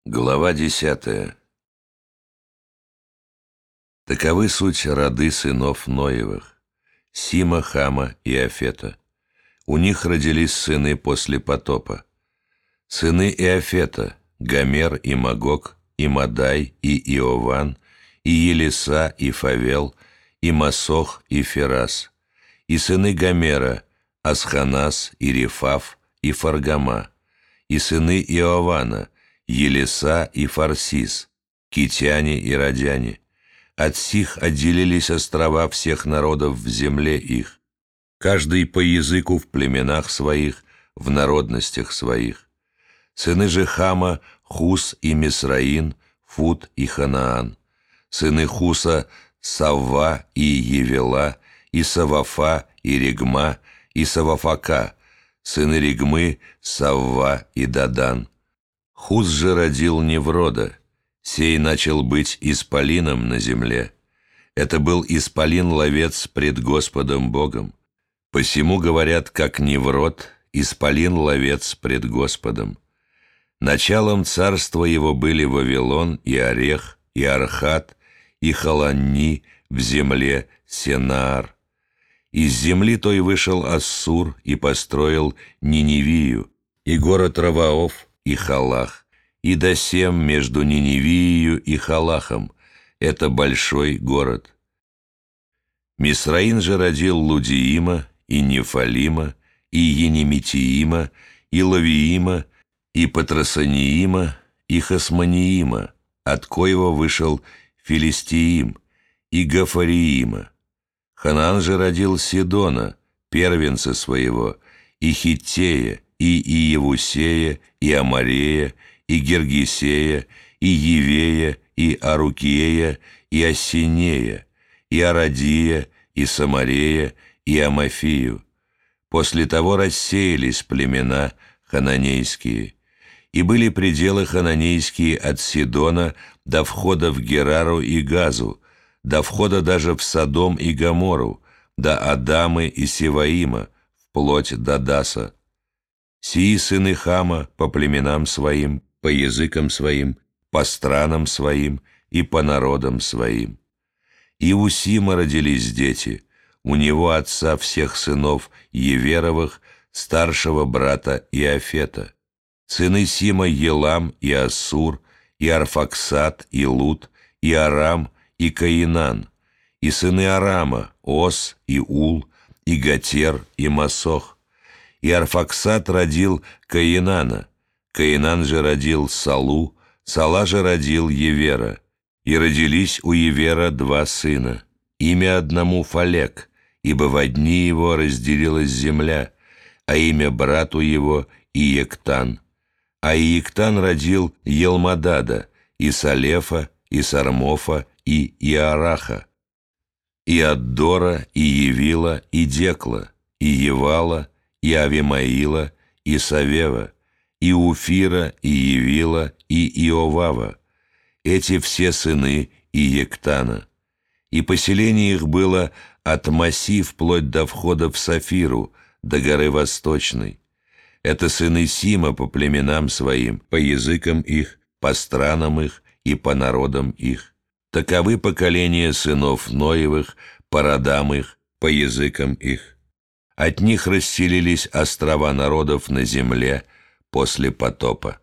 Глава 10. Таковы суть роды сынов Ноевых: Сима, Хама и Иафета. У них родились сыны после потопа. Сыны Иафета: Гомер и Магог, и Мадай, и Иован, и Елиса, и Фавел, и Масох, и Ферас. И сыны Гомера: Асханас, и Рефав, и Фаргама. И сыны Иована: Елиса и Фарсис, китяне и родяне. От сих отделились острова всех народов в земле их, каждый по языку в племенах своих, в народностях своих. Сыны же Хама: Хус и Мисраин, Фут и Ханаан. Сыны Хуса: Савва и Евела, и Савафа, и Регма, и Савафака. Сыны Регмы: Савва и Дадан. Хус же родил Неврода. Сей начал быть исполином на земле. Это был исполин-ловец пред Господом Богом. Посему говорят, как Неврод, исполин-ловец пред Господом. Началом царства его были Вавилон и Орех, и Архат, и Халанни в земле Сенаар. Из земли той вышел Ассур и построил Ниневию, и город Раваоф, и Халах, и Досем между Ниневией и Халахом. Это большой город. Мисраин же родил Лудиима, и Нефалима, и Енемитиима, и Лавиима, и Патрасаниима, и Хасманиима, от коего вышел Филистиим, и Гафариима. Ханаан же родил Сидона, первенца своего, и Хиттея, и Иевусея, и Амарея, и Гергесея, и Евея, и Арукея, и Осинея, и Арадия, и Самарея, и Амафию. После того рассеялись племена хананейские, и были пределы хананейские от Сидона до входа в Герару и Газу, до входа даже в Содом и Гоморру, до Адамы и Севаима, вплоть до Даса. Сии сыны Хама по племенам своим, по языкам своим, по странам своим и по народам своим. И у Сима родились дети, у него отца всех сынов Еверовых, старшего брата Иафета. Сыны Сима: Елам и Ассур, и Арфаксад, и Лут, и Арам, и Каинан. И сыны Арама: Ос и Ул, и Гатер, и Масох. И Арфаксад родил Каинана. Каинан же родил Салу, Сала же родил Евера. И родились у Евера два сына. Имя одному Фалек, ибо во дни его разделилась земля, а имя брату его Иектан. А Иектан родил Елмадада, и Салефа, и Сармофа, и Иараха, и Аддора, и Евила, и Декла, и Евала, и Авимаила, и Савева, и Уфира, и Евила, и Иовава. Эти все сыны Иектана. И поселение их было от Маси вплоть до входа в Сафиру, до горы Восточной. Это сыны Сима по племенам своим, по языкам их, по странам их и по народам их. Таковы поколения сынов Ноевых, по родам их, по языкам их. От них расселились острова народов на земле после потопа.